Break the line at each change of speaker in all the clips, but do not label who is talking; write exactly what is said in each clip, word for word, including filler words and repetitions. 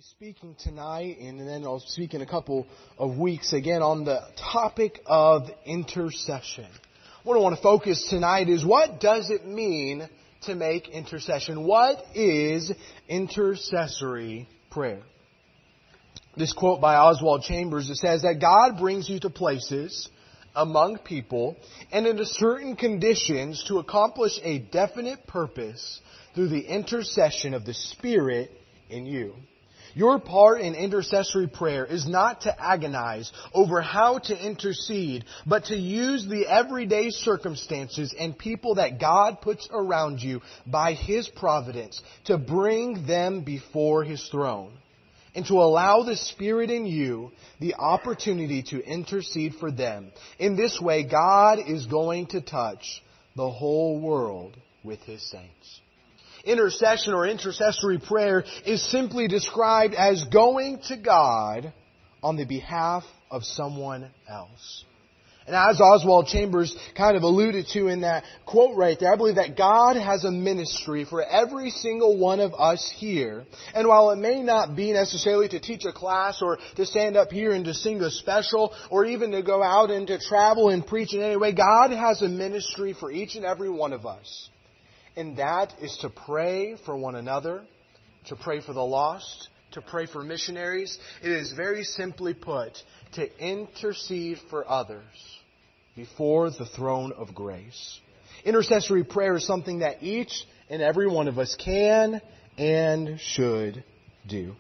be speaking tonight, and then I'll speak in a couple of weeks again on the topic of intercession. What I want to focus tonight is, what does it mean to make intercession? What is intercessory prayer? This quote by Oswald Chambers, it says that God brings you to places among people and into certain conditions to accomplish a definite purpose through the intercession of the Spirit in you. Your part in intercessory prayer is not to agonize over how to intercede, but to use the everyday circumstances and people that God puts around you by His providence to bring them before His throne, and to allow the Spirit in you the opportunity to intercede for them. In this way, God is going to touch the whole world with His saints. Intercession or intercessory prayer is simply described as going to God on the behalf of someone else. And as Oswald Chambers kind of alluded to in that quote right there, I believe that God has a ministry for every single one of us here. And while it may not be necessarily to teach a class or to stand up here and to sing a special or even to go out and to travel and preach in any way, God has a ministry for each and every one of us. And that is to pray for one another, to pray for the lost, to pray for missionaries. It is very simply put, to intercede for others before the throne of grace. Intercessory prayer is something that each and every one of us can and should do.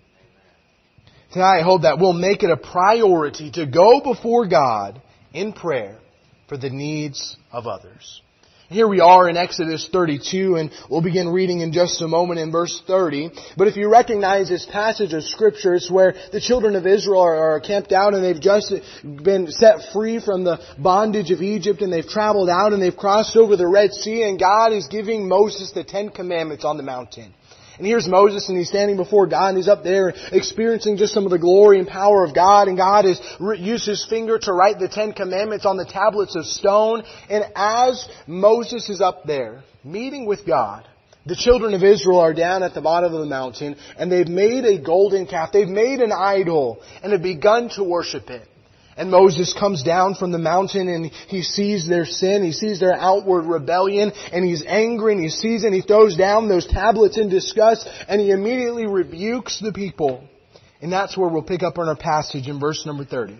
Tonight I hope that we'll make it a priority to go before God in prayer for the needs of others. Here we are in Exodus thirty-two, and we'll begin reading in just a moment in verse thirty. But if you recognize this passage of Scripture, it's where the children of Israel are, are camped out, and they've just been set free from the bondage of Egypt, and they've traveled out, and they've crossed over the Red Sea, and God is giving Moses the Ten Commandments on the mountain. And here's Moses, and he's standing before God, and he's up there experiencing just some of the glory and power of God. And God has used His finger to write the Ten Commandments on the tablets of stone. And as Moses is up there meeting with God, the children of Israel are down at the bottom of the mountain, and they've made a golden calf. They've made an idol, and have begun to worship it. And Moses comes down from the mountain, and he sees their sin. He sees their outward rebellion, and he's angry, and he sees it, and he throws down those tablets in disgust, and he immediately rebukes the people. And that's where we'll pick up on our passage in verse number thirty.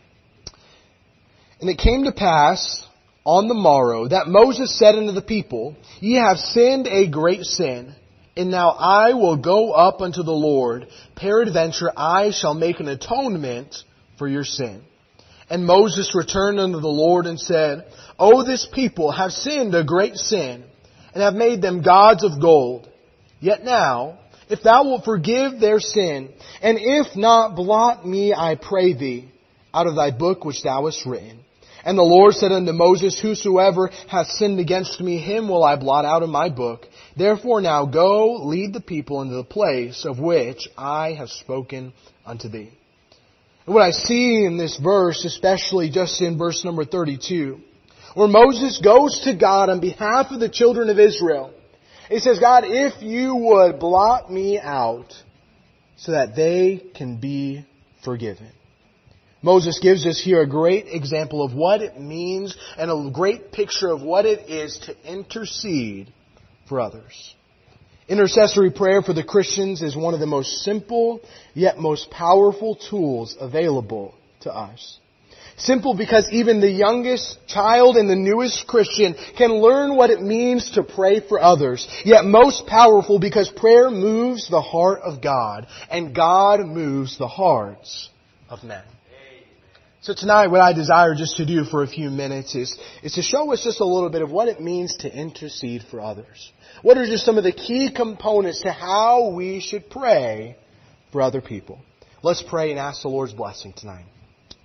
And it came to pass on the morrow that Moses said unto the people, Ye have sinned a great sin, and now I will go up unto the Lord. Peradventure I shall make an atonement for your sin. And Moses returned unto the Lord and said, O this people have sinned a great sin, and have made them gods of gold. Yet now, if thou wilt forgive their sin, and if not, blot me, I pray thee, out of thy book which thou hast written. And the Lord said unto Moses, Whosoever hath sinned against me, him will I blot out of my book. Therefore now go, lead the people into the place of which I have spoken unto thee. And what I see in this verse, especially just in verse number thirty-two, where Moses goes to God on behalf of the children of Israel. He says, God, if you would blot me out so that they can be forgiven. Moses gives us here a great example of what it means and a great picture of what it is to intercede for others. Intercessory prayer for the Christians is one of the most simple yet most powerful tools available to us. Simple because even the youngest child and the newest Christian can learn what it means to pray for others. Yet most powerful because prayer moves the heart of God, and God moves the hearts of men. So tonight what I desire just to do for a few minutes is, is to show us just a little bit of what it means to intercede for others. What are just some of the key components to how we should pray for other people? Let's pray and ask the Lord's blessing tonight.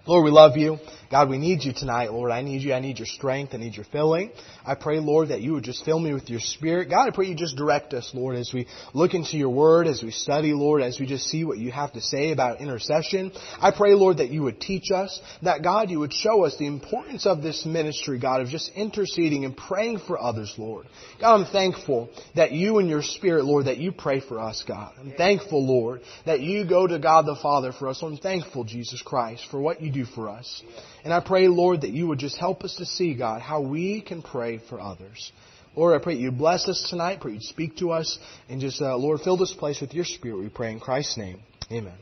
Lord, we love you. God, we need you tonight, Lord. I need you. I need your strength. I need your filling. I pray, Lord, that you would just fill me with your Spirit. God, I pray you just direct us, Lord, as we look into your word, as we study, Lord, as we just see what you have to say about intercession. I pray, Lord, that you would teach us, that, God, you would show us the importance of this ministry, God, of just interceding and praying for others, Lord. God, I'm thankful that you and your Spirit, Lord, that you pray for us, God. I'm thankful, Lord, that you go to God the Father for us. I'm thankful, Jesus Christ, for what you do for us. And I pray, Lord, that you would just help us to see, God, how we can pray for others. Lord, I pray you bless us tonight. Pray you speak to us. And just, uh, Lord, fill this place with your Spirit, we pray in Christ's name. Amen.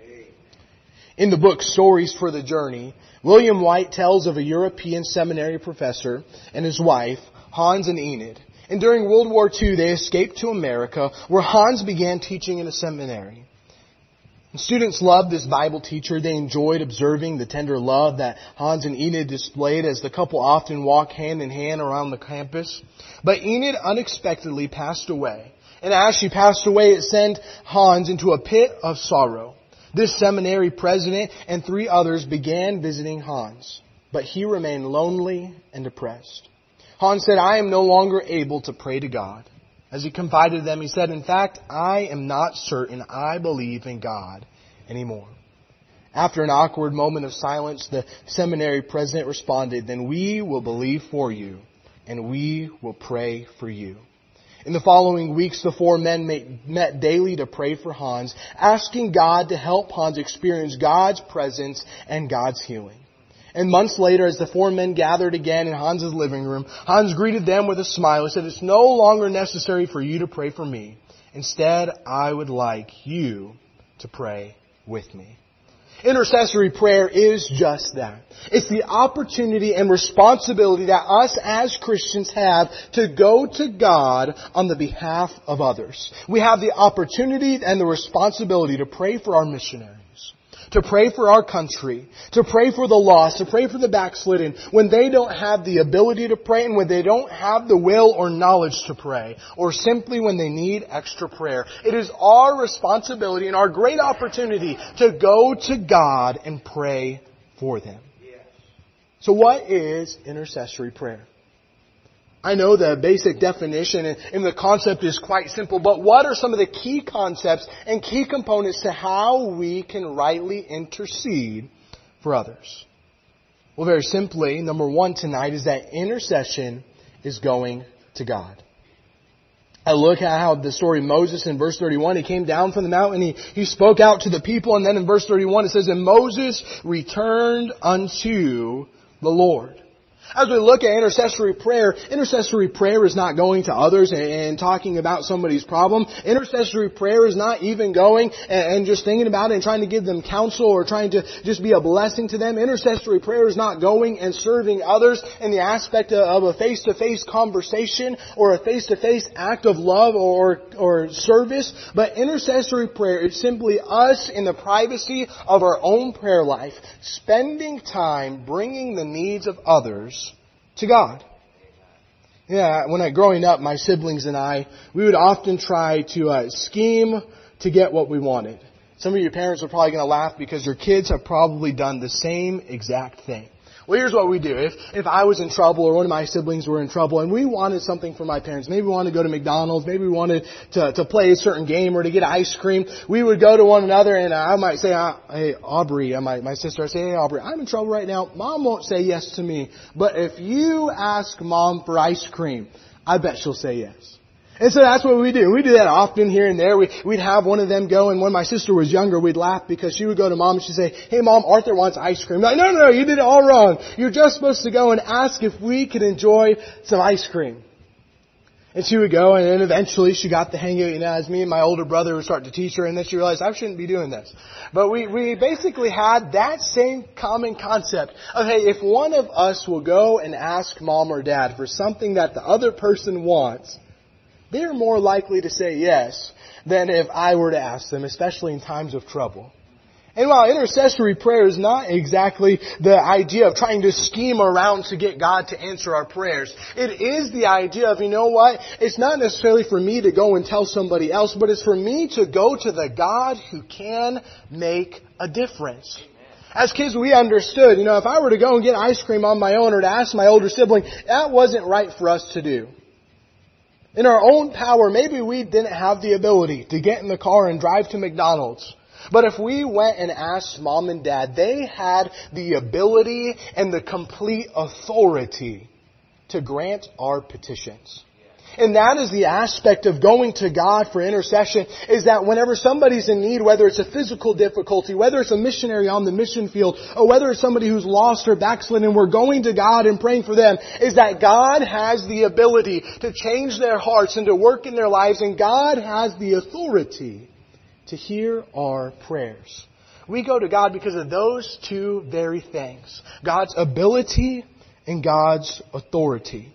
In the book Stories for the Journey, William White tells of a European seminary professor and his wife, Hans and Enid. And during World War Two, they escaped to America, where Hans began teaching in a seminary. Students loved this Bible teacher. They enjoyed observing the tender love that Hans and Enid displayed as the couple often walked hand in hand around the campus. But Enid unexpectedly passed away. And as she passed away, it sent Hans into a pit of sorrow. This seminary president and three others began visiting Hans. But he remained lonely and depressed. Hans said, "I am no longer able to pray to God." As he confided to them, he said, "In fact, I am not certain I believe in God anymore." After an awkward moment of silence, the seminary president responded, "Then we will believe for you, and we will pray for you." In the following weeks, the four men met daily to pray for Hans, asking God to help Hans experience God's presence and God's healing. And months later, as the four men gathered again in Hans' living room, Hans greeted them with a smile. He said, "It's no longer necessary for you to pray for me. Instead, I would like you to pray with me." Intercessory prayer is just that. It's the opportunity and responsibility that us as Christians have to go to God on the behalf of others. We have the opportunity and the responsibility to pray for our missionaries, to pray for our country, to pray for the lost, to pray for the backslidden, when they don't have the ability to pray and when they don't have the will or knowledge to pray, or simply when they need extra prayer. It is our responsibility and our great opportunity to go to God and pray for them. So what is intercessory prayer? I know the basic definition and the concept is quite simple, but what are some of the key concepts and key components to how we can rightly intercede for others? Well, very simply, number one tonight is that intercession is going to God. I look at how the story of Moses in verse thirty-one, he came down from the mountain, he, he spoke out to the people, and then in verse thirty-one it says, "And Moses returned unto the Lord." As we look at intercessory prayer, intercessory prayer is not going to others and, and talking about somebody's problem. Intercessory prayer is not even going and, and just thinking about it and trying to give them counsel or trying to just be a blessing to them. Intercessory prayer is not going and serving others in the aspect of, of a face-to-face conversation or a face-to-face act of love or, or service. But intercessory prayer is simply us in the privacy of our own prayer life, spending time bringing the needs of others to God. Yeah, when I growing up, my siblings and I, we would often try to uh, scheme to get what we wanted. Some of your parents are probably going to laugh because your kids have probably done the same exact thing. Well, here's what we do. If if I was in trouble or one of my siblings were in trouble and we wanted something from my parents, maybe we wanted to go to McDonald's, maybe we wanted to, to play a certain game or to get ice cream, we would go to one another and I might say, "Hey, Aubrey," my, my sister, I'd say, "Hey, Aubrey, I'm in trouble right now. Mom won't say yes to me. But if you ask Mom for ice cream, I bet she'll say yes." And so that's what we do. We do that often here and there. We, we'd have one of them go, and when my sister was younger, we'd laugh because she would go to Mom and she'd say, "Hey Mom, Arthur wants ice cream." I'm like, no, no, no, you did it all wrong. You're just supposed to go and ask if we could enjoy some ice cream. And she would go, and then eventually she got the hang of it, you know, as me and my older brother would start to teach her, and then she realized I shouldn't be doing this. But we, we basically had that same common concept of, hey, if one of us will go and ask Mom or Dad for something that the other person wants, they're more likely to say yes than if I were to ask them, especially in times of trouble. And while intercessory prayer is not exactly the idea of trying to scheme around to get God to answer our prayers, it is the idea of, you know what, it's not necessarily for me to go and tell somebody else, but it's for me to go to the God who can make a difference. As kids, we understood, you know, if I were to go and get ice cream on my own or to ask my older sibling, that wasn't right for us to do. In our own power, maybe we didn't have the ability to get in the car and drive to McDonald's. But if we went and asked Mom and Dad, they had the ability and the complete authority to grant our petitions. And that is the aspect of going to God for intercession, is that whenever somebody's in need, whether it's a physical difficulty, whether it's a missionary on the mission field, or whether it's somebody who's lost or backslidden, and we're going to God and praying for them, is that God has the ability to change their hearts and to work in their lives, and God has the authority to hear our prayers. We go to God because of those two very things: God's ability and God's authority.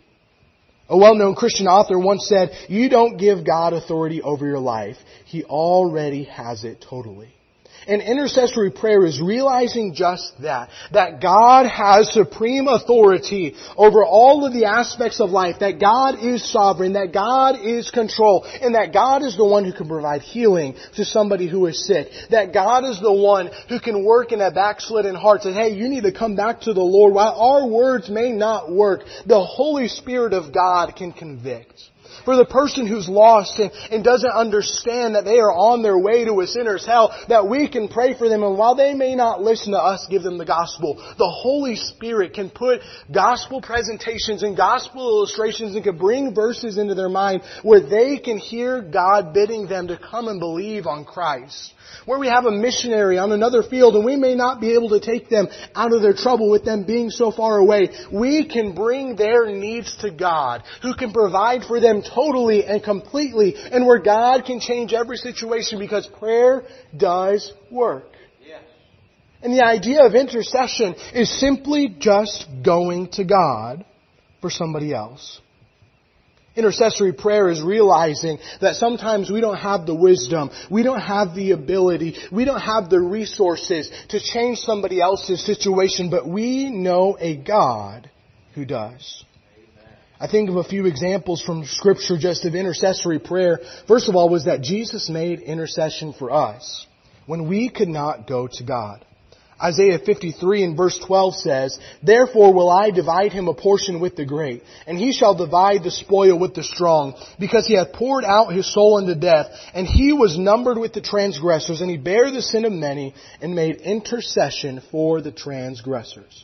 A well-known Christian author once said, "You don't give God authority over your life. He already has it totally." And intercessory prayer is realizing just that. That God has supreme authority over all of the aspects of life. That God is sovereign. That God is control. And that God is the one who can provide healing to somebody who is sick. That God is the one who can work in a backslidden heart. Say, hey, you need to come back to the Lord. While our words may not work, the Holy Spirit of God can convict. For the person who's lost and, and doesn't understand that they are on their way to a sinner's hell, that we can pray for them, and while they may not listen to us give them the gospel, the Holy Spirit can put gospel presentations and gospel illustrations and can bring verses into their mind where they can hear God bidding them to come and believe on Christ. Where we have a missionary on another field and we may not be able to take them out of their trouble with them being so far away, we can bring their needs to God, who can provide for them totally and completely, and where God can change every situation, because prayer does work. Yes. And the idea of intercession is simply just going to God for somebody else. Intercessory prayer is realizing that sometimes we don't have the wisdom, we don't have the ability, we don't have the resources to change somebody else's situation, but we know a God who does. Amen. I think of a few examples from Scripture just of intercessory prayer. First of all was that Jesus made intercession for us when we could not go to God. Isaiah fifty-three and verse twelve says, "Therefore will I divide him a portion with the great, and he shall divide the spoil with the strong, because he hath poured out his soul unto death, and he was numbered with the transgressors, and he bare the sin of many, and made intercession for the transgressors."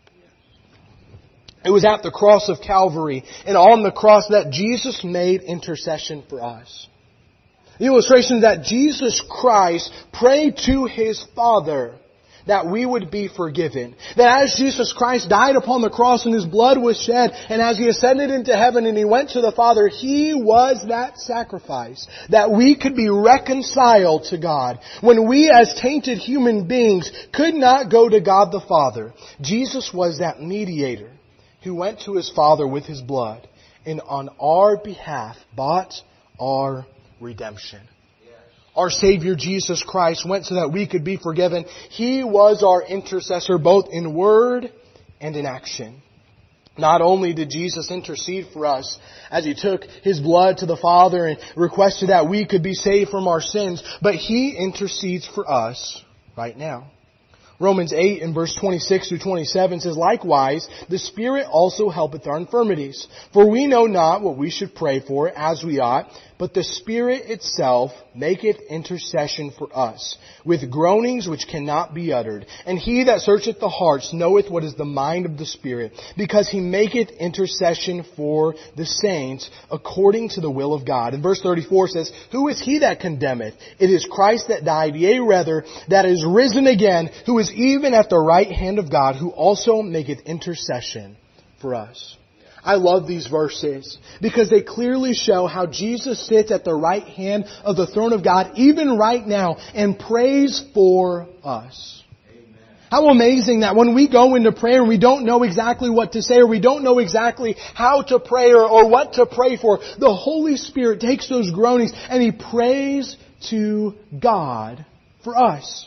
It was at the cross of Calvary, and on the cross, that Jesus made intercession for us. The illustration is that Jesus Christ prayed to His Father that we would be forgiven. That as Jesus Christ died upon the cross and His blood was shed, and as He ascended into heaven and He went to the Father, He was that sacrifice. That we could be reconciled to God. When we as tainted human beings could not go to God the Father, Jesus was that mediator who went to His Father with His blood and on our behalf bought our redemption. Our Savior Jesus Christ went so that we could be forgiven. He was our intercessor both in word and in action. Not only did Jesus intercede for us as He took His blood to the Father and requested that we could be saved from our sins, but He intercedes for us right now. Romans eight and verse twenty-six through twenty-seven says, "Likewise, the Spirit also helpeth our infirmities. For we know not what we should pray for as we ought, but the Spirit itself maketh intercession for us, with groanings which cannot be uttered. And He that searcheth the hearts knoweth what is the mind of the Spirit, because He maketh intercession for the saints according to the will of God." And verse thirty-four says, "Who is He that condemneth? It is Christ that died, yea rather, that is risen again, who is even at the right hand of God, who also maketh intercession for us." I love these verses because they clearly show how Jesus sits at the right hand of the throne of God even right now and prays for us. Amen. How amazing that when we go into prayer and we don't know exactly what to say, or we don't know exactly how to pray or, or what to pray for, the Holy Spirit takes those groanings and He prays to God for us.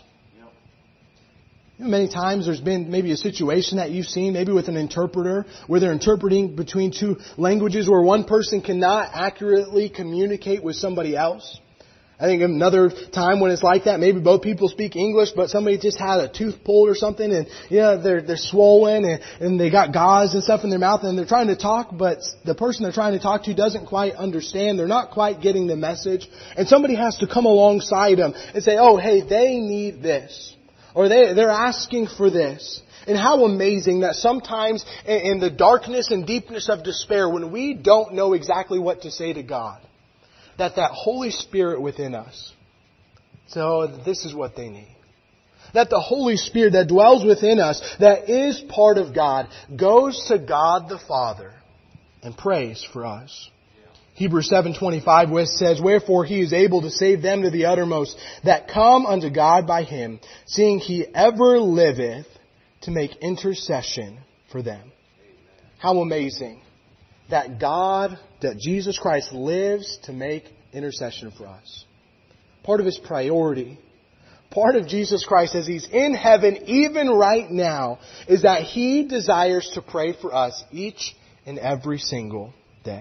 Many times there's been maybe a situation that you've seen, maybe with an interpreter, where they're interpreting between two languages where one person cannot accurately communicate with somebody else. I think another time when it's like that, maybe both people speak English, but somebody just had a tooth pulled or something, and you know, they're they're swollen and, and they got gauze and stuff in their mouth, and they're trying to talk, but the person they're trying to talk to doesn't quite understand. They're not quite getting the message, and somebody has to come alongside them and say, "Oh, hey, they need this, or they they're asking for this." And how amazing that sometimes in the darkness and deepness of despair, when we don't know exactly what to say to God, that that Holy Spirit within us, so this is what they need. That the Holy Spirit that dwells within us, that is part of God, goes to God the Father and prays for us. Hebrews seven twenty-five says, "Wherefore He is able to save them to the uttermost that come unto God by Him, seeing He ever liveth to make intercession for them." How amazing that God, that Jesus Christ lives to make intercession for us. Part of His priority, part of Jesus Christ as He's in heaven even right now, is that He desires to pray for us each and every single day.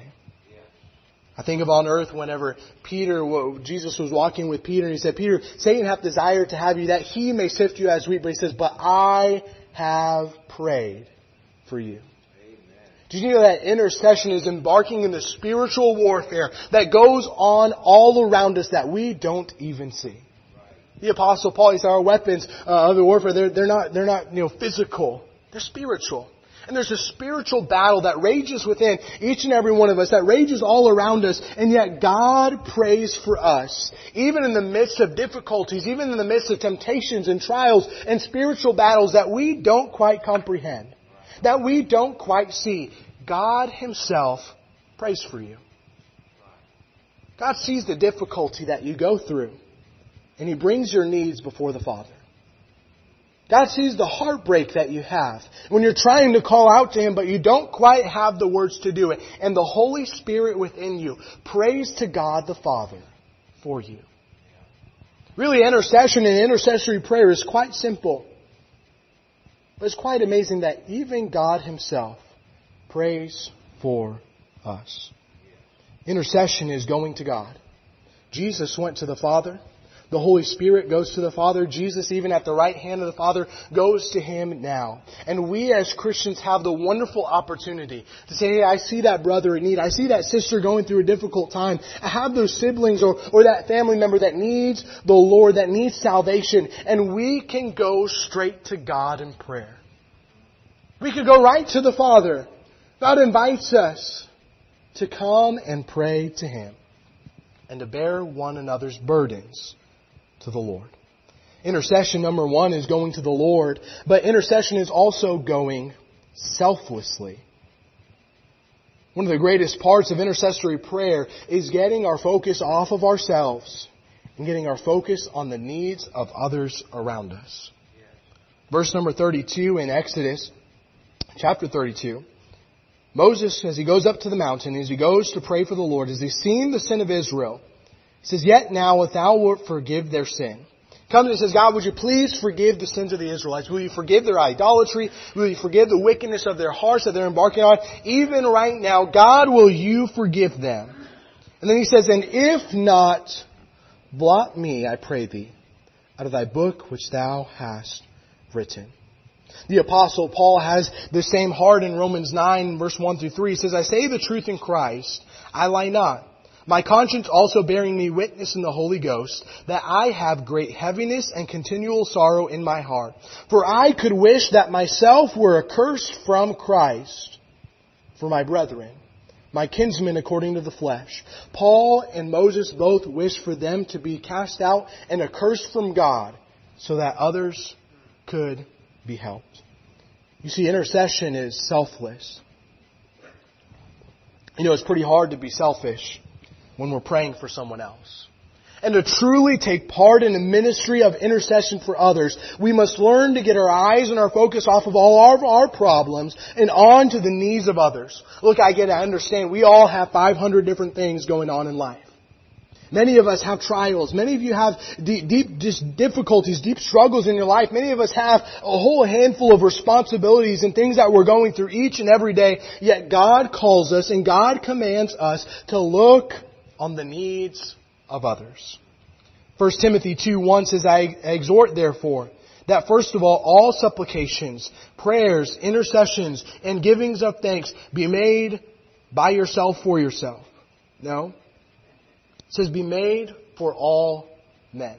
I think of on earth whenever Peter, Jesus was walking with Peter, and He said, "Peter, Satan hath desired to have you that he may sift you as wheat." But He says, "But I have prayed for you." Do you know that intercession is embarking in the spiritual warfare that goes on all around us that we don't even see? The Apostle Paul, he said, our weapons uh, of the warfare, they're, they're not, they're not, you know, physical. They're spiritual. And there's a spiritual battle that rages within each and every one of us, that rages all around us, and yet God prays for us. Even in the midst of difficulties, even in the midst of temptations and trials and spiritual battles that we don't quite comprehend, that we don't quite see, God Himself prays for you. God sees the difficulty that you go through, and He brings your needs before the Father. God sees the heartbreak that you have when you're trying to call out to Him, but you don't quite have the words to do it. And the Holy Spirit within you prays to God the Father for you. Really, intercession and intercessory prayer is quite simple. But it's quite amazing that even God Himself prays for us. Intercession is going to God. Jesus went to the Father. The Holy Spirit goes to the Father. Jesus, even at the right hand of the Father, goes to Him now. And we as Christians have the wonderful opportunity to say, "Hey, I see that brother in need. I see that sister going through a difficult time. I have those siblings or, or that family member that needs the Lord, that needs salvation." And we can go straight to God in prayer. We can go right to the Father. God invites us to come and pray to Him and to bear one another's burdens to the Lord. Intercession, number one, is going to the Lord, but intercession is also going selflessly. One of the greatest parts of intercessory prayer is getting our focus off of ourselves and getting our focus on the needs of others around us. Verse number thirty-two in Exodus, chapter thirty-two. Moses, as he goes up to the mountain, as he goes to pray for the Lord, as he's seen the sin of Israel, he says, "Yet now, if thou wilt forgive their sin." Comes and says, "God, would you please forgive the sins of the Israelites? Will you forgive their idolatry? Will you forgive the wickedness of their hearts that they're embarking on? Even right now, God, will you forgive them?" And then He says, "And if not, blot me, I pray thee, out of thy book which thou hast written." The Apostle Paul has the same heart in Romans nine, verse one through three. He says, "I say the truth in Christ, I lie not. My conscience also bearing me witness in the Holy Ghost, that I have great heaviness and continual sorrow in my heart. For I could wish that myself were accursed from Christ for my brethren, my kinsmen according to the flesh." Paul and Moses both wished for them to be cast out and accursed from God so that others could be helped. You see, intercession is selfless. You know, it's pretty hard to be selfish when we're praying for someone else. And to truly take part in the ministry of intercession for others, we must learn to get our eyes and our focus off of all of our problems and on to the needs of others. Look, I get it, I understand. We all have five hundred different things going on in life. Many of us have trials. Many of you have deep, deep just difficulties, deep struggles in your life. Many of us have a whole handful of responsibilities and things that we're going through each and every day. Yet God calls us and God commands us to look on the needs of others. First Timothy two one says, I exhort therefore that first of all, all supplications, prayers, intercessions, and givings of thanks be made by yourself for yourself. No. It says be made for all men.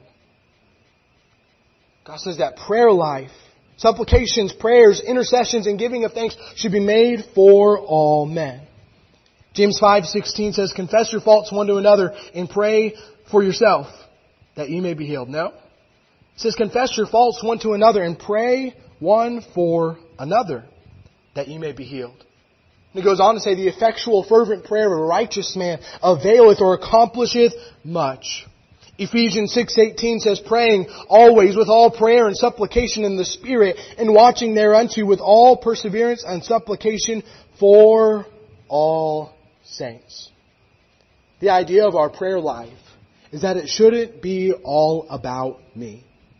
God says that prayer life, supplications, prayers, intercessions, and giving of thanks should be made for all men. James five sixteen says, confess your faults one to another and pray for yourself that ye may be healed. No. It says, confess your faults one to another and pray one for another that ye may be healed. And it goes on to say, the effectual fervent prayer of a righteous man availeth or accomplisheth much. Ephesians six eighteen says, praying always with all prayer and supplication in the Spirit, and watching thereunto with all perseverance and supplication for all saints. The idea of our prayer life is that it shouldn't be all about me.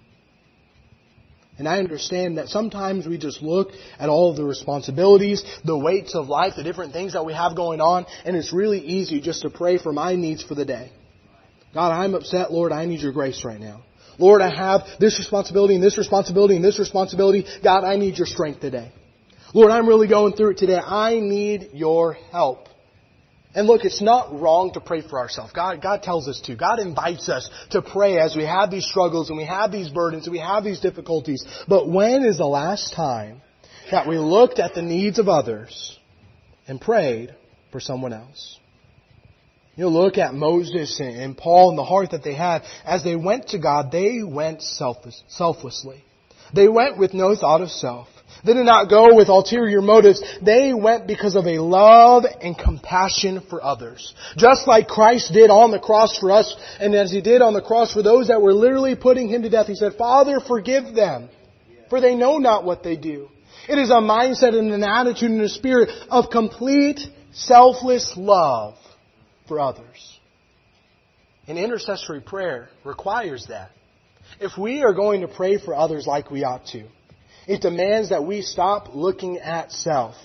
And I understand that sometimes we just look at all of the responsibilities, the weights of life, the different things that we have going on, and it's really easy just to pray for my needs for the day. God, I'm upset. Lord, I need your grace right now. Lord, I have this responsibility and this responsibility and this responsibility. God, I need your strength today. Lord, I'm really going through it today. I need your help. And look, it's not wrong to pray for ourselves. God, God tells us to. God invites us to pray as we have these struggles and we have these burdens and we have these difficulties. But when is the last time that we looked at the needs of others and prayed for someone else? You know, look at Moses and Paul and the heart that they had. As they went to God, they went selfless, selflessly. They went with no thought of self. They did not go with ulterior motives. They went because of a love and compassion for others. Just like Christ did on the cross for us, and as He did on the cross for those that were literally putting Him to death. He said, Father, forgive them, for they know not what they do. It is a mindset and an attitude and a spirit of complete selfless love for others. And intercessory prayer requires that. If we are going to pray for others like we ought to, it demands that we stop looking at self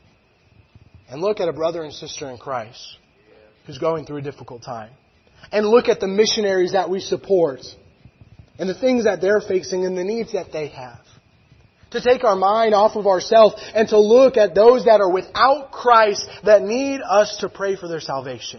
and look at a brother and sister in Christ who's going through a difficult time. And look at the missionaries that we support and the things that they're facing and the needs that they have. To take our mind off of ourselves and to look at those that are without Christ that need us to pray for their salvation.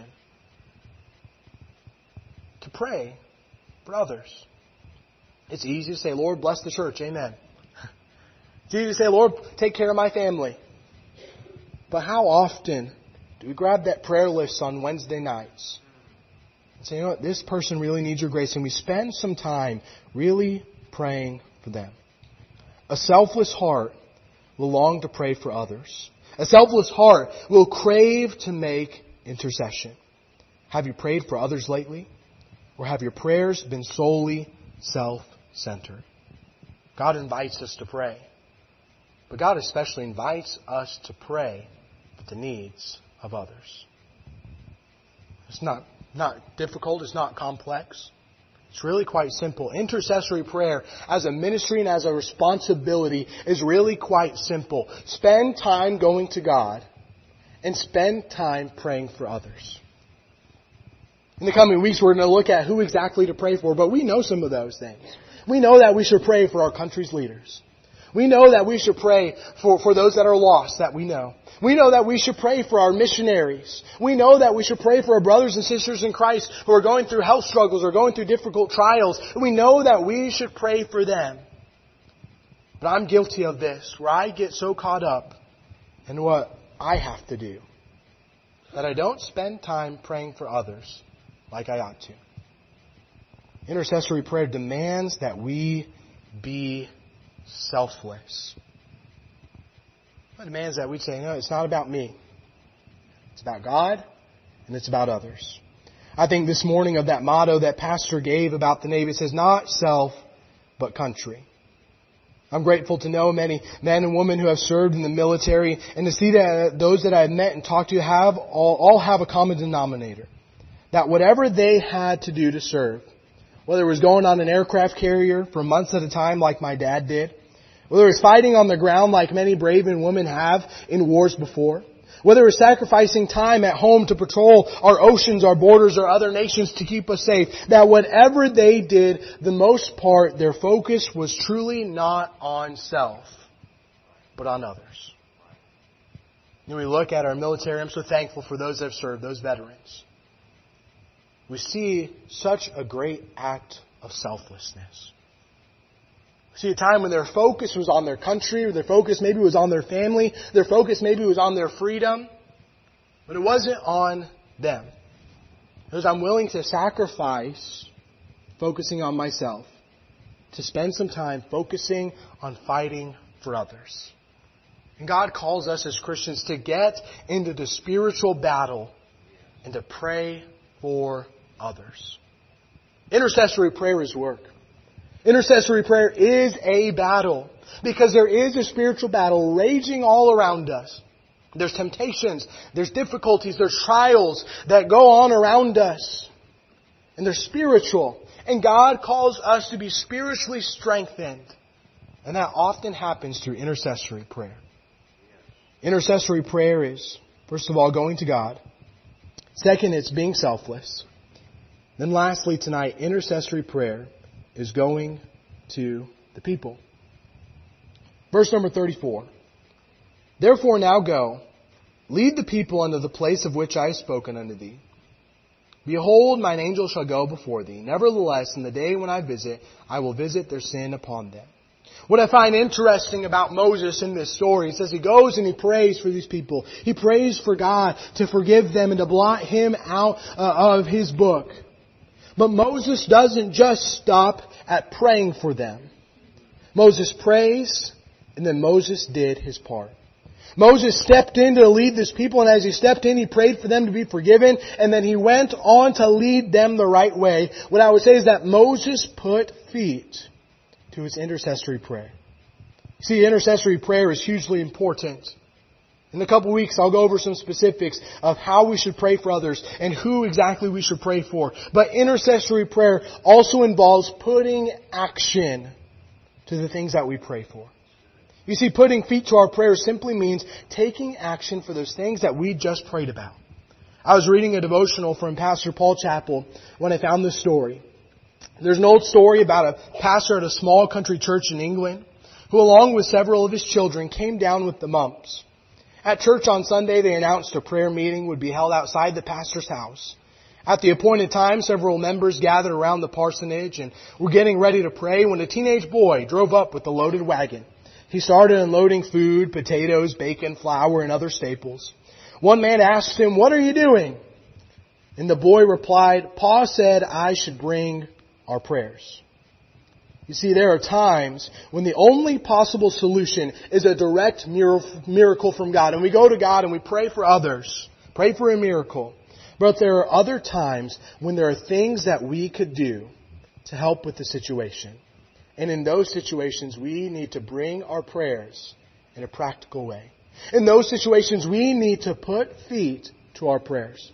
To pray for others. It's easy to say, Lord, bless the church. Amen. It's easy to say, Lord, take care of my family. But how often do we grab that prayer list on Wednesday nights and say, you know what, this person really needs your grace, and we spend some time really praying for them? A selfless heart will long to pray for others. A selfless heart will crave to make intercession. Have you prayed for others lately? Or have your prayers been solely self-centered? God invites us to pray. But God especially invites us to pray for the needs of others. It's not, not difficult. It's not complex. It's really quite simple. Intercessory prayer as a ministry and as a responsibility is really quite simple. Spend time going to God and spend time praying for others. In the coming weeks, we're going to look at who exactly to pray for, but we know some of those things. We know that we should pray for our country's leaders. We know that we should pray for, for those that are lost, that we know. We know that we should pray for our missionaries. We know that we should pray for our brothers and sisters in Christ who are going through health struggles or going through difficult trials. We know that we should pray for them. But I'm guilty of this, where I get so caught up in what I have to do that I don't spend time praying for others like I ought to. Intercessory prayer demands that we be selfless. It demands that we say, no, it's not about me. It's about God and it's about others. I think this morning of that motto that Pastor gave about the Navy. It says, not self, but country. I'm grateful to know many men and women who have served in the military and to see that those that I've met and talked to have all, all have a common denominator. That whatever they had to do to serve, whether it was going on an aircraft carrier for months at a time like my dad did, whether it was fighting on the ground like many brave men and women have in wars before, Whether it was sacrificing time at home to patrol our oceans, our borders, or other nations to keep us safe, that whatever they did, the most part, their focus was truly not on self, but on others. When we look at our military, I'm so thankful for those that have served, those veterans. We see such a great act of selflessness. We see a time when their focus was on their country, or their focus maybe was on their family, their focus maybe was on their freedom, but it wasn't on them. Because I'm willing to sacrifice focusing on myself to spend some time focusing on fighting for others. And God calls us as Christians to get into the spiritual battle and to pray for others. Intercessory prayer is work. Intercessory prayer is a battle because there is a spiritual battle raging all around us. There's temptations, there's difficulties, there's trials that go on around us. And they're spiritual. And God calls us to be spiritually strengthened. And that often happens through intercessory prayer. Intercessory prayer is, first of all, going to God. Second, it's being selfless. Then lastly tonight, intercessory prayer is going to the people. Verse number thirty-four. Therefore now go, lead the people unto the place of which I have spoken unto thee. Behold, mine angel shall go before thee. Nevertheless, in the day when I visit, I will visit their sin upon them. What I find interesting about Moses in this story, it says he goes and he prays for these people. He prays for God to forgive them and to blot him out uh, of his book. But Moses doesn't just stop at praying for them. Moses prays, and then Moses did his part. Moses stepped in to lead this people, and as he stepped in, he prayed for them to be forgiven, and then he went on to lead them the right way. What I would say is that Moses put feet to his intercessory prayer. See, intercessory prayer is hugely important. In a couple weeks, I'll go over some specifics of how we should pray for others and who exactly we should pray for. But intercessory prayer also involves putting action to the things that we pray for. You see, putting feet to our prayers simply means taking action for those things that we just prayed about. I was reading a devotional from Pastor Paul Chappell when I found this story. There's an old story about a pastor at a small country church in England who, along with several of his children, came down with the mumps. At church on Sunday, they announced a prayer meeting would be held outside the pastor's house. At the appointed time, several members gathered around the parsonage and were getting ready to pray when a teenage boy drove up with a loaded wagon. He started unloading food, potatoes, bacon, flour, and other staples. One man asked him, "What are you doing?" And the boy replied, "Pa said I should bring our prayers." You see, there are times when the only possible solution is a direct miracle from God. And we go to God and we pray for others. Pray for a miracle. But there are other times when there are things that we could do to help with the situation. And in those situations, we need to bring our prayers in a practical way. In those situations, we need to put feet to our prayers.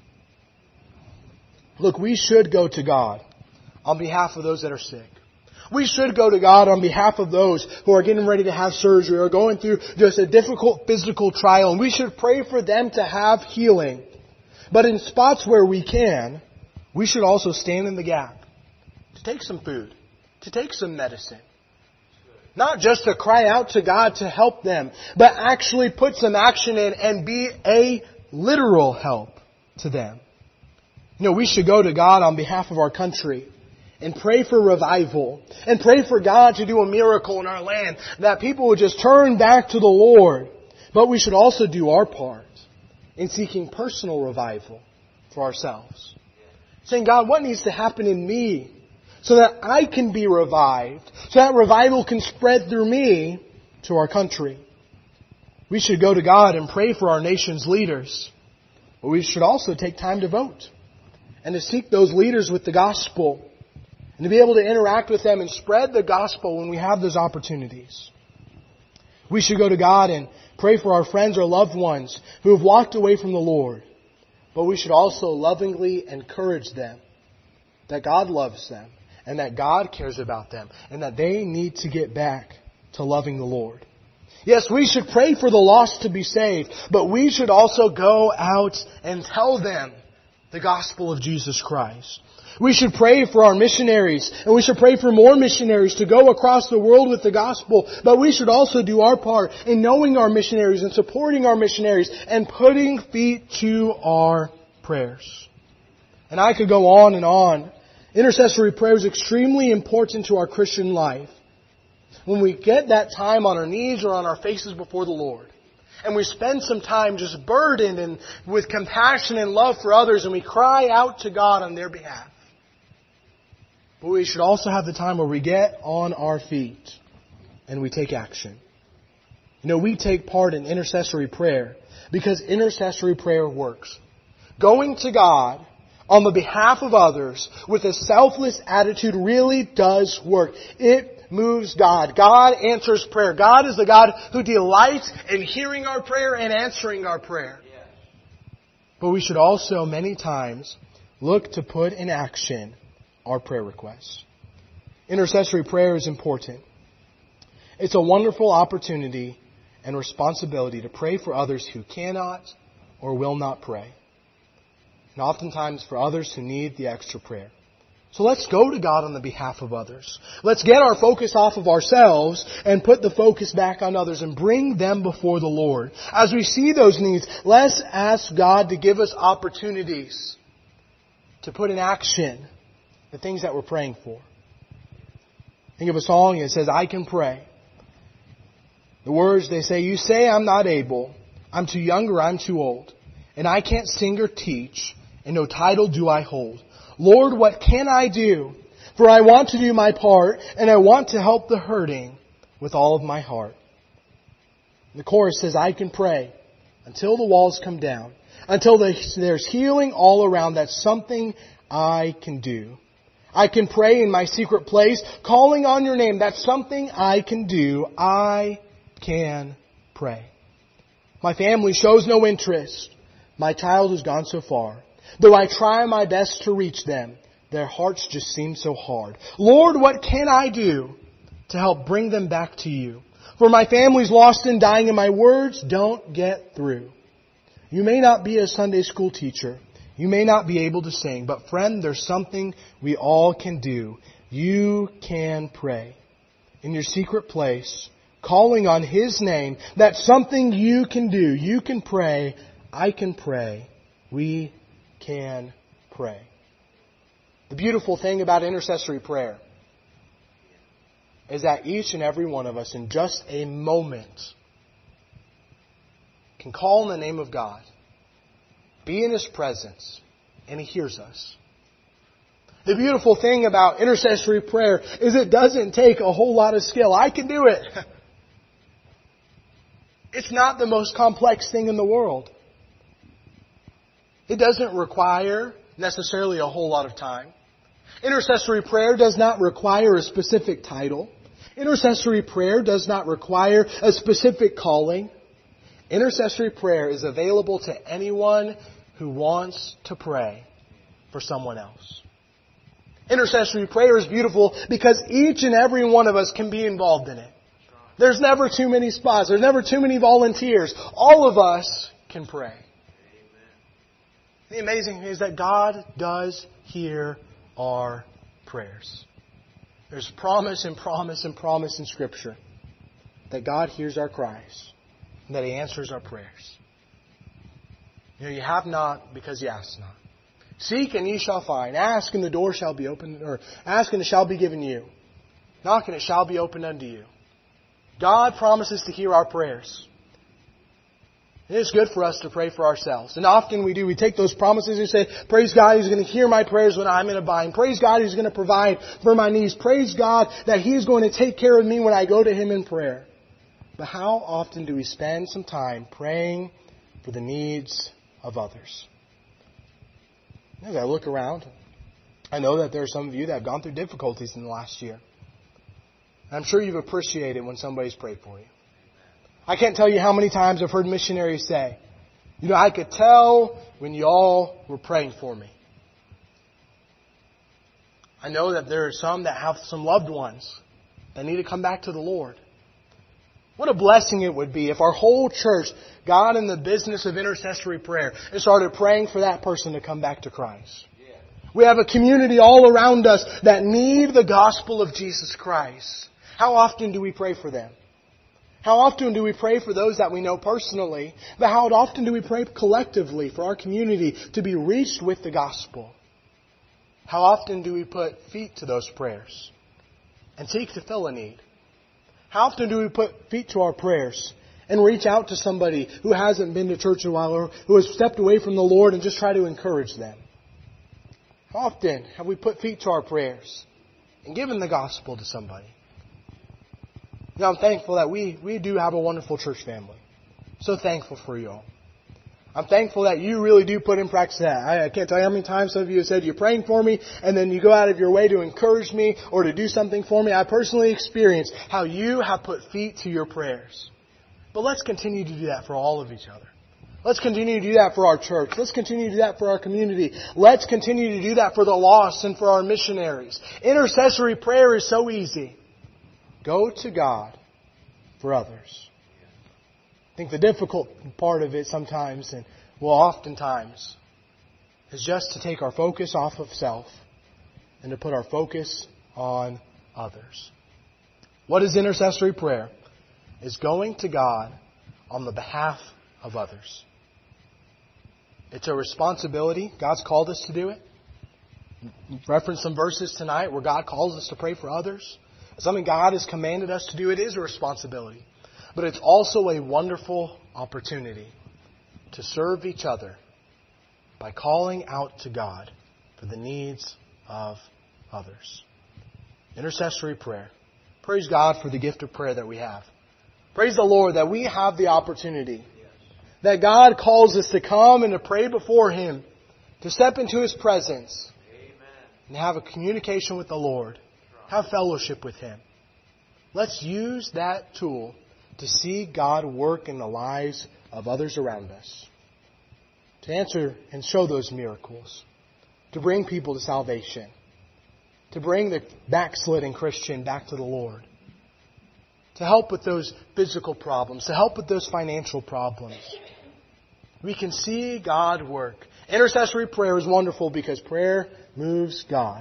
Look, we should go to God on behalf of those that are sick. We should go to God on behalf of those who are getting ready to have surgery or going through just a difficult physical trial. And we should pray for them to have healing. But in spots where we can, we should also stand in the gap to take some food, to take some medicine. Not just to cry out to God to help them, but actually put some action in and be a literal help to them. You know, we should go to God on behalf of our country and pray for revival and pray for God to do a miracle in our land, that people would just turn back to the Lord. But we should also do our part in seeking personal revival for ourselves. Saying, God, what needs to happen in me so that I can be revived, so that revival can spread through me to our country? We should go to God and pray for our nation's leaders. But we should also take time to vote and to seek those leaders with the gospel and to be able to interact with them and spread the gospel when we have those opportunities. We should go to God and pray for our friends or loved ones who have walked away from the Lord. But we should also lovingly encourage them that God loves them and that God cares about them and that they need to get back to loving the Lord. Yes, we should pray for the lost to be saved, but we should also go out and tell them the gospel of Jesus Christ. We should pray for our missionaries, and we should pray for more missionaries to go across the world with the gospel, but we should also do our part in knowing our missionaries and supporting our missionaries and putting feet to our prayers. And I could go on and on. Intercessory prayer is extremely important to our Christian life. When we get that time on our knees or on our faces before the Lord, and we spend some time just burdened and with compassion and love for others, and we cry out to God on their behalf. But we should also have the time where we get on our feet and we take action. You know, we take part in intercessory prayer because intercessory prayer works. Going to God on the behalf of others with a selfless attitude really does work. It moves God. God answers prayer. God is the God who delights in hearing our prayer and answering our prayer. But we should also many times look to put in action our prayer requests. Intercessory prayer is important. It's a wonderful opportunity and responsibility to pray for others who cannot or will not pray. And oftentimes for others who need the extra prayer. So let's go to God on the behalf of others. Let's get our focus off of ourselves and put the focus back on others and bring them before the Lord. As we see those needs, let's ask God to give us opportunities to put in action the things that we're praying for. Think of a song that says, I can pray. The words, they say, you say I'm not able, I'm too young or I'm too old, and I can't sing or teach, and no title do I hold. Lord, what can I do? For I want to do my part, and I want to help the hurting with all of my heart. The chorus says, I can pray until the walls come down, until there's healing all around. That's something I can do. I can pray in my secret place, calling on your name. That's something I can do. I can pray. My family shows no interest. My child has gone so far. Though I try my best to reach them, their hearts just seem so hard. Lord, what can I do to help bring them back to you? For my family's lost and dying and my words don't get through. You may not be a Sunday school teacher. You may not be able to sing, but friend, there's something we all can do. You can pray in your secret place, calling on His name. That's something you can do. You can pray. I can pray. We can pray. The beautiful thing about intercessory prayer is that each and every one of us in just a moment can call on the name of God, be in His presence, and He hears us. The beautiful thing about intercessory prayer is it doesn't take a whole lot of skill. I can do it. It's not the most complex thing in the world. It doesn't require necessarily a whole lot of time. Intercessory prayer does not require a specific title. Intercessory prayer does not require a specific calling. Intercessory prayer is available to anyone who wants to pray for someone else. Intercessory prayer is beautiful because each and every one of us can be involved in it. There's never too many spots. There's never too many volunteers. All of us can pray. The amazing thing is that God does hear our prayers. There's promise and promise and promise in Scripture that God hears our cries and that He answers our prayers. You know, you have not because you ask not. Seek and ye shall find. Ask and the door shall be opened, or ask and it shall be given you. Knock and it shall be opened unto you. God promises to hear our prayers. It is good for us to pray for ourselves. And often we do. We take those promises and say, praise God, He's going to hear my prayers when I'm in a bind. Praise God, He's going to provide for my needs. Praise God that He's going to take care of me when I go to Him in prayer. But how often do we spend some time praying for the needs of others? As I look around, I know that there are some of you that have gone through difficulties in the last year. I'm sure you've appreciated when somebody's prayed for you. I can't tell you how many times I've heard missionaries say, you know, I could tell when you all were praying for me. I know that there are some that have some loved ones that need to come back to the Lord. What a blessing it would be if our whole church got in the business of intercessory prayer and started praying for that person to come back to Christ. We have a community all around us that need the gospel of Jesus Christ. How often do we pray for them? How often do we pray for those that we know personally? But how often do we pray collectively for our community to be reached with the gospel? How often do we put feet to those prayers and seek to fill a need? How often do we put feet to our prayers and reach out to somebody who hasn't been to church in a while or who has stepped away from the Lord and just try to encourage them? How often have we put feet to our prayers and given the gospel to somebody? You know, I'm thankful that we, we do have a wonderful church family. So thankful for you all. I'm thankful that you really do put in practice that. I, I can't tell you how many times some of you have said you're praying for me and then you go out of your way to encourage me or to do something for me. I personally experienced how you have put feet to your prayers. But let's continue to do that for all of each other. Let's continue to do that for our church. Let's continue to do that for our community. Let's continue to do that for the lost and for our missionaries. Intercessory prayer is so easy. Go to God for others. I think the difficult part of it sometimes, and well, oftentimes, is just to take our focus off of self and to put our focus on others. What is intercessory prayer? It's going to God on the behalf of others. It's a responsibility. God's called us to do it. Reference some verses tonight where God calls us to pray for others. It's something God has commanded us to do. It is a responsibility. But it's also a wonderful opportunity to serve each other by calling out to God for the needs of others. Intercessory prayer. Praise God for the gift of prayer that we have. Praise the Lord that we have the opportunity. That God calls us to come and to pray before Him. To step into His presence. And have a communication with the Lord. Have fellowship with Him. Let's use that tool to see God work in the lives of others around us. To answer and show those miracles. To bring people to salvation. To bring the backslidden Christian back to the Lord. To help with those physical problems. To help with those financial problems. We can see God work. Intercessory prayer is wonderful because prayer moves God.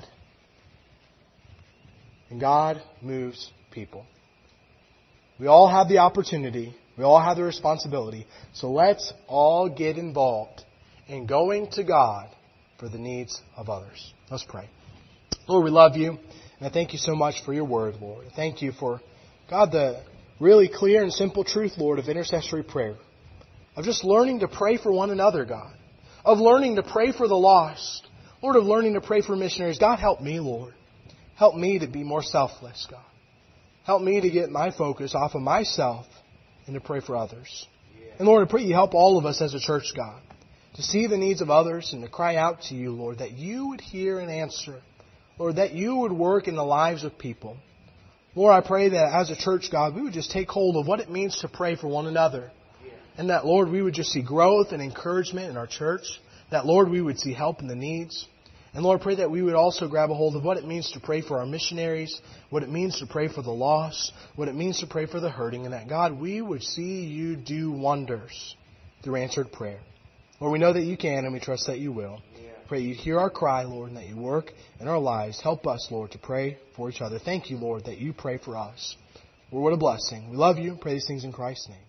And God moves people. We all have the opportunity. We all have the responsibility. So let's all get involved in going to God for the needs of others. Let's pray. Lord, we love You. And I thank You so much for Your word, Lord. I thank You for, God, the really clear and simple truth, Lord, of intercessory prayer. Of just learning to pray for one another, God. Of learning to pray for the lost. Lord, of learning to pray for missionaries. God, help me, Lord. Help me to be more selfless, God. Help me to get my focus off of myself and to pray for others. Yeah. And Lord, I pray You help all of us as a church, God, to see the needs of others and to cry out to You, Lord, that You would hear and answer. Lord, that You would work in the lives of people. Lord, I pray that as a church, God, we would just take hold of what it means to pray for one another. Yeah. And that, Lord, we would just see growth and encouragement in our church. That, Lord, we would see help in the needs. And Lord, pray that we would also grab a hold of what it means to pray for our missionaries, what it means to pray for the lost, what it means to pray for the hurting, and that, God, we would see You do wonders through answered prayer. Lord, we know that You can, and we trust that You will. Yeah. Pray You hear our cry, Lord, and that You work in our lives. Help us, Lord, to pray for each other. Thank You, Lord, that You pray for us. Lord, what a blessing. We love You. Pray these things in Christ's name.